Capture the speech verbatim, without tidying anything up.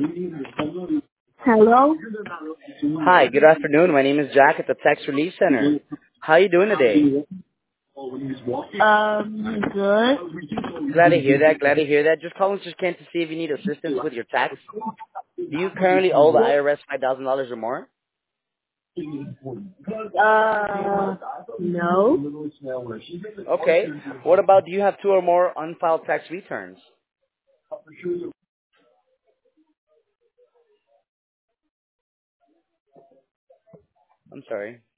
Hello. Hi, good afternoon. My name is Jack at the Tax Relief Center. How are you doing today? Um, good. Glad to hear that. Glad to hear that. Just calling just Kent to see if you need assistance with your tax. Do you currently owe the I R S five thousand dollars or more? Uh, no. Okay. What about do you have two or more unfiled tax returns? I'm sorry.